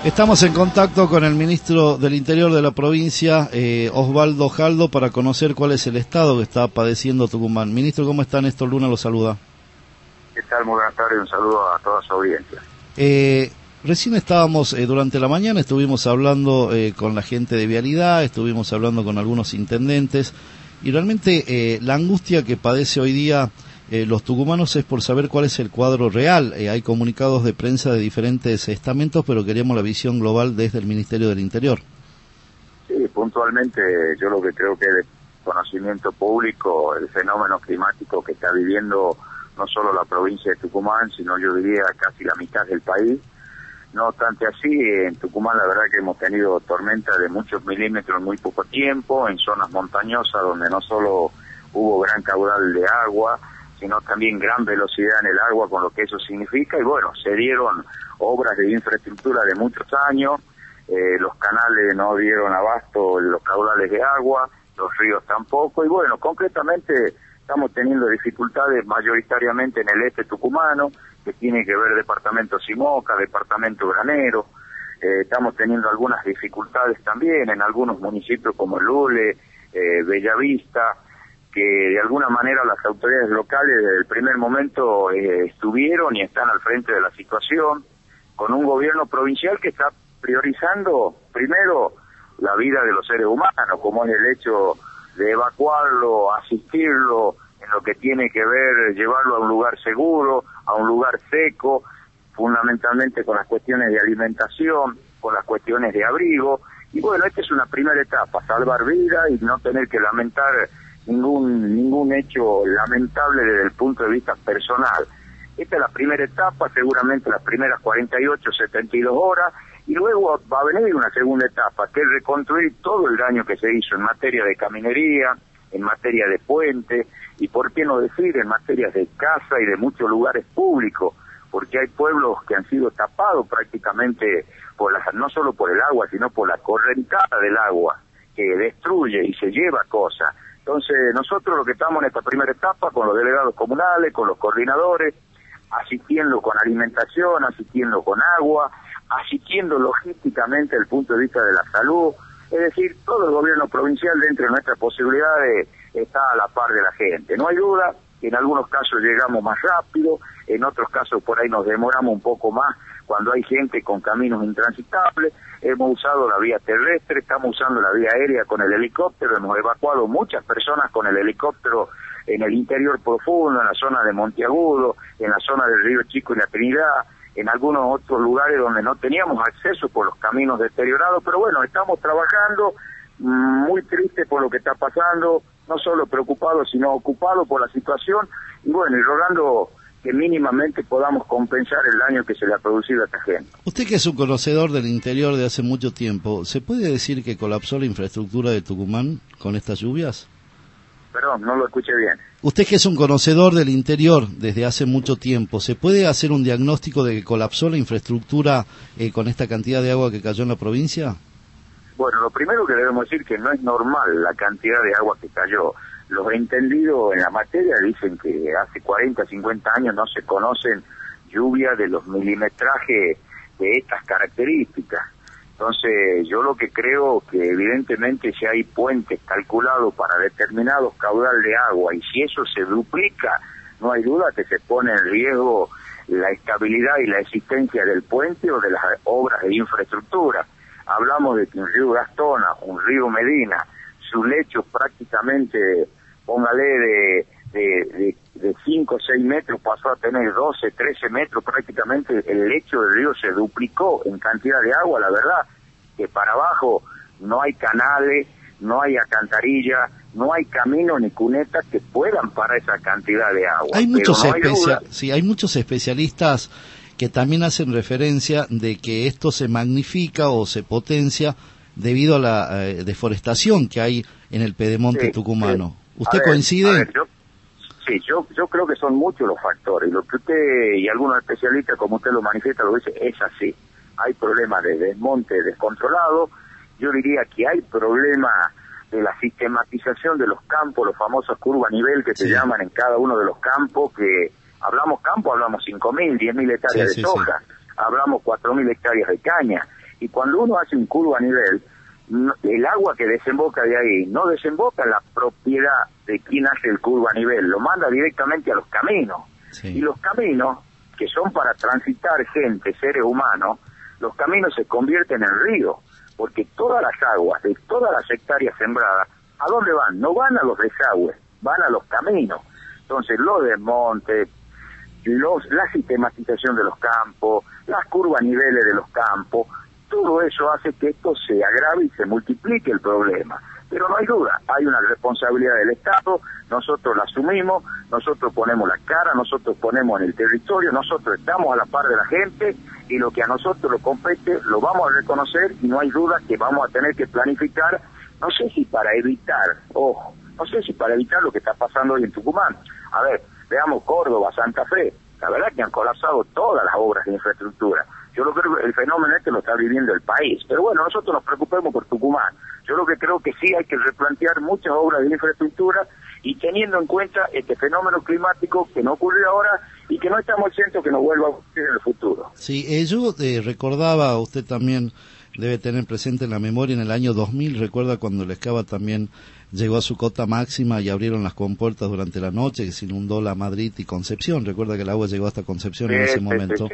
Estamos en contacto con el ministro del Interior de la provincia, Osvaldo Jaldo, para conocer cuál es el estado que está padeciendo Tucumán. Ministro, ¿cómo está? Néstor Luna lo saluda. ¿Qué tal? Muy buenas tardes, un saludo a toda su audiencia. Recién estábamos, durante la mañana estuvimos hablando con la gente de Vialidad, estuvimos hablando con algunos intendentes, y realmente la angustia que padece hoy día los tucumanos es por saber cuál es el cuadro real. Hay comunicados de prensa de diferentes estamentos, pero queríamos la visión global desde el Ministerio del Interior. Sí, puntualmente yo lo que creo que es de conocimiento público el fenómeno climático que está viviendo no solo la provincia de Tucumán, sino yo diría casi la mitad del país. No obstante así, en Tucumán la verdad que hemos tenido tormentas de muchos milímetros en muy poco tiempo, en zonas montañosas donde no solo hubo gran caudal de agua, sino también gran velocidad en el agua, con lo que eso significa, y bueno, se dieron obras de infraestructura de muchos años, los canales no dieron abasto los caudales de agua, los ríos tampoco, y bueno, concretamente estamos teniendo dificultades mayoritariamente en el este tucumano, que tiene que ver departamento Simoca, departamento Granero, estamos teniendo algunas dificultades también en algunos municipios como Lule, Bellavista, que de alguna manera las autoridades locales desde el primer momento estuvieron y están al frente de la situación, con un gobierno provincial que está priorizando primero la vida de los seres humanos, como es el hecho de evacuarlo, asistirlo, en lo que tiene que ver, llevarlo a un lugar seguro, a un lugar seco, fundamentalmente con las cuestiones de alimentación, con las cuestiones de abrigo, y bueno, esta es una primera etapa, salvar vidas y no tener que lamentar ningún hecho lamentable desde el punto de vista personal. Esta es la primera etapa, seguramente las primeras 48, 72 horas, y luego va a venir una segunda etapa, que es reconstruir todo el daño que se hizo en materia de caminería, en materia de puente, y por qué no decir en materia de casa y de muchos lugares públicos, porque hay pueblos que han sido tapados prácticamente no solo por el agua, sino por la correntada del agua, que destruye y se lleva cosas. Entonces, nosotros lo que estamos en esta primera etapa, con los delegados comunales, con los coordinadores, asistiendo con alimentación, asistiendo con agua, asistiendo logísticamente desde el punto de vista de la salud, es decir, todo el gobierno provincial dentro de nuestras posibilidades está a la par de la gente. No hay duda que en algunos casos llegamos más rápido, en otros casos por ahí nos demoramos un poco más cuando hay gente con caminos intransitables. Hemos usado la vía terrestre, estamos usando la vía aérea con el helicóptero, hemos evacuado muchas personas con el helicóptero en el interior profundo, en la zona de Monteagudo, en la zona del Río Chico y la Trinidad, en algunos otros lugares donde no teníamos acceso por los caminos deteriorados, pero bueno, estamos trabajando, muy triste por lo que está pasando, no solo preocupados sino ocupados por la situación, y bueno, y rogando que mínimamente podamos compensar el daño que se le ha producido a esta gente. Usted, que es un conocedor del interior de hace mucho tiempo, ¿se puede decir que colapsó la infraestructura de Tucumán con estas lluvias? Perdón, no lo escuché bien. Usted, que es un conocedor del interior desde hace mucho tiempo, ¿se puede hacer un diagnóstico de que colapsó la infraestructura con esta cantidad de agua que cayó en la provincia? Bueno, lo primero que debemos decir que no es normal la cantidad de agua que cayó. Los entendidos en la materia dicen que hace 40, 50 años no se conocen lluvias de los milimetrajes de estas características. Entonces, yo lo que creo que evidentemente si hay puentes calculados para determinados caudal de agua y si eso se duplica, no hay duda que se pone en riesgo la estabilidad y la existencia del puente o de las obras de infraestructura. Hablamos de que un río Gastona, un río Medina, su lecho prácticamente, póngale de 5 o 6 metros, pasó a tener 12, 13 metros, prácticamente el lecho del río se duplicó en cantidad de agua. La verdad que para abajo no hay canales, no hay alcantarillas, no hay caminos ni cunetas que puedan parar esa cantidad de agua. Hay muchos, hay muchos especialistas que también hacen referencia de que esto se magnifica o se potencia debido a la deforestación que hay en el pedemonte tucumano. ¿Usted coincide? Yo creo que son muchos los factores. Lo que usted y algunos especialistas, como usted lo manifiesta, lo dice, es así. Hay problemas de desmonte descontrolado. Yo diría que hay problemas de la sistematización de los campos, los famosos curvas a nivel que se llaman en cada uno de los campos, que hablamos campo, hablamos 5.000, 10.000 hectáreas de soja, hablamos 4.000 hectáreas de caña. Y cuando uno hace un curvo a nivel, el agua que desemboca de ahí no desemboca en la propiedad de quien hace el curvo a nivel, lo manda directamente a los caminos. Sí. Y los caminos, que son para transitar gente, seres humanos, los caminos se convierten en ríos, porque todas las aguas de todas las hectáreas sembradas, ¿a dónde van? No van a los desagües, van a los caminos. Entonces, los desmontes, la sistematización de los campos, las curvas a niveles de los campos, todo eso hace que esto se agrave y se multiplique el problema. Pero no hay duda, hay una responsabilidad del Estado, nosotros la asumimos, nosotros ponemos la cara, nosotros ponemos en el territorio, nosotros estamos a la par de la gente y lo que a nosotros nos compete lo vamos a reconocer y no hay duda que vamos a tener que planificar, no sé si para evitar, ojo, no sé si para evitar lo que está pasando hoy en Tucumán. A ver, veamos Córdoba, Santa Fe, la verdad que han colapsado todas las obras de infraestructura. Yo lo creo que el fenómeno lo está viviendo el país. Pero bueno, nosotros nos preocupemos por Tucumán. Yo lo que creo que sí hay que replantear muchas obras de infraestructura y teniendo en cuenta este fenómeno climático que no ocurrió ahora y que no estamos exentos que nos vuelva a ocurrir en el futuro. Sí, yo recordaba, usted también debe tener presente en la memoria, en el año 2000, recuerda cuando el Escava también llegó a su cota máxima y abrieron las compuertas durante la noche, que se inundó la Madrid y Concepción. Recuerda que el agua llegó hasta Concepción en ese momento.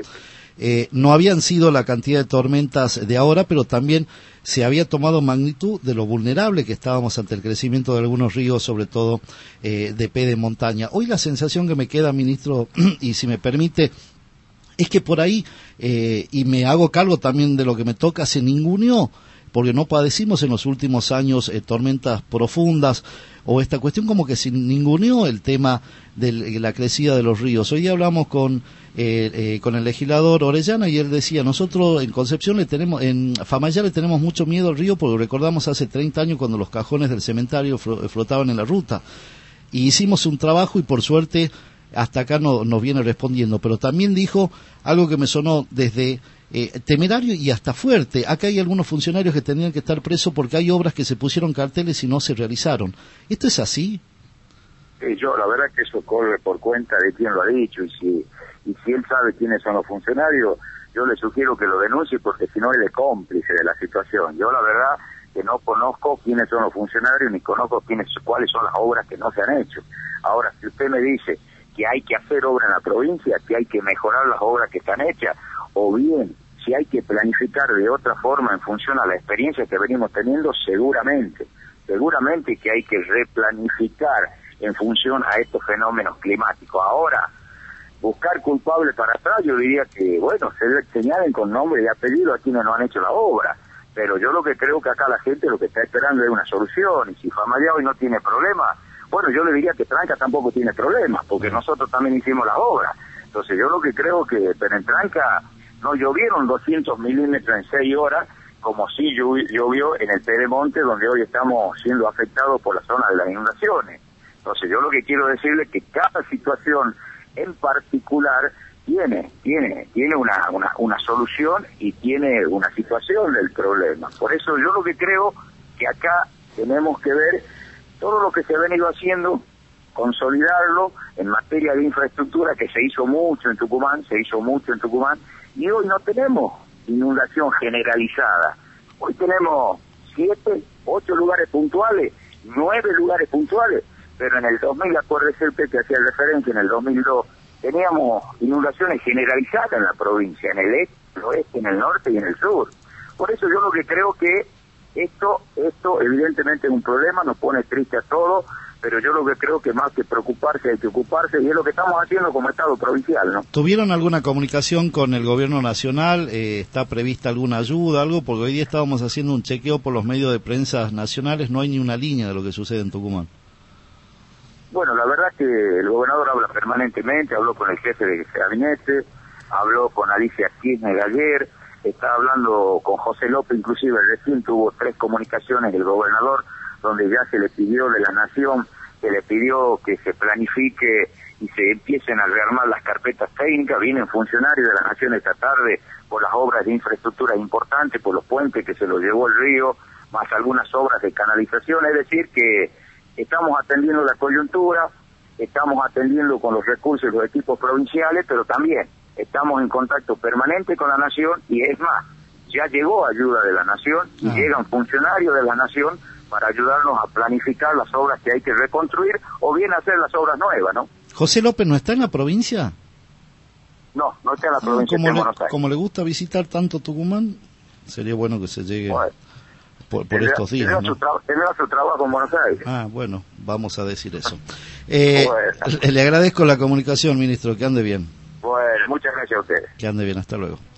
No habían sido la cantidad de tormentas de ahora, pero también se había tomado magnitud de lo vulnerable que estábamos ante el crecimiento de algunos ríos, sobre todo de P de montaña. Hoy la sensación que me queda, ministro, y si me permite, es que por ahí, y me hago cargo también de lo que me toca, se ninguneó, porque no padecimos en los últimos años tormentas profundas, o esta cuestión como que se ninguneó el tema de la crecida de los ríos. Hoy día hablamos con el legislador Orellana y él decía, nosotros en Concepción en Famayá le tenemos mucho miedo al río porque recordamos hace 30 años cuando los cajones del cementerio flotaban en la ruta. Y hicimos un trabajo y por suerte hasta acá nos viene respondiendo, pero también dijo algo que me sonó desde temerario y hasta fuerte. Acá hay algunos funcionarios que tenían que estar presos porque hay obras que se pusieron carteles y no se realizaron. ¿Esto es así? Yo la verdad que eso corre por cuenta de quien lo ha dicho y si él sabe quiénes son los funcionarios, yo le sugiero que lo denuncie porque si no es de cómplice de la situación. Yo la verdad que no conozco quiénes son los funcionarios ni conozco cuáles son las obras que no se han hecho. Ahora, si usted me dice que hay que hacer obra en la provincia, que hay que mejorar las obras que están hechas, o bien si hay que planificar de otra forma en función a la experiencia que venimos teniendo, seguramente que hay que replanificar en función a estos fenómenos climáticos. Ahora, buscar culpable para atrás, yo diría que, bueno, se señalen con nombre y apellido a quienes no han hecho la obra, pero yo lo que creo que acá la gente lo que está esperando es una solución, y si Famayá hoy no tiene problema, bueno, yo le diría que Tranca tampoco tiene problemas, porque nosotros también hicimos la obra. Entonces yo lo que creo que, pero en Tranca no llovieron 200 milímetros en 6 horas, como sí llovió en el Pedemonte, donde hoy estamos siendo afectados por la zona de las inundaciones. Entonces yo lo que quiero decirle es que cada situación en particular tiene una solución y tiene una situación del problema. Por eso yo lo que creo que acá tenemos que ver todo lo que se ha venido haciendo, consolidarlo en materia de infraestructura, que se hizo mucho en Tucumán, y hoy no tenemos inundación generalizada. Hoy tenemos 7, 8 lugares puntuales, 9 lugares puntuales, pero en el 2000, acuérdese usted que hacía referencia, en el 2002, teníamos inundaciones generalizadas en la provincia, en el este, en el oeste, en el norte y en el sur. Por eso yo lo que creo que esto evidentemente es un problema, nos pone triste a todos, pero yo lo que creo que más que preocuparse hay que ocuparse, y es lo que estamos haciendo como Estado provincial, ¿no? ¿Tuvieron alguna comunicación con el gobierno nacional? ¿Está prevista alguna ayuda, algo? Porque hoy día estábamos haciendo un chequeo por los medios de prensa nacionales, no hay ni una línea de lo que sucede en Tucumán. Bueno, la verdad que el gobernador habla permanentemente, habló con el jefe de gabinete, habló con Alicia Kirchner ayer, está hablando con José López, inclusive recién tuvo 3 comunicaciones del gobernador, donde ya se le pidió de la Nación, se le pidió que se planifique y se empiecen a rearmar las carpetas técnicas. Vienen funcionarios de la Nación esta tarde por las obras de infraestructura importantes, por los puentes que se los llevó el río, más algunas obras de canalización, es decir que estamos atendiendo la coyuntura, estamos atendiendo con los recursos de los equipos provinciales, pero también estamos en contacto permanente con la Nación, y es más, ya llegó ayuda de la Nación y llegan funcionarios de la Nación para ayudarnos a planificar las obras que hay que reconstruir o bien hacer las obras nuevas, ¿no? ¿José López no está en la provincia? No, no está en la provincia de Buenos Aires. Como le gusta visitar tanto Tucumán, sería bueno que se llegue por estos días, ¿no? Tendrá su trabajo en Buenos Aires. Bueno, vamos a decir eso. Le agradezco la comunicación, ministro, que ande bien. Bueno, muchas gracias a ustedes. Que ande bien, hasta luego.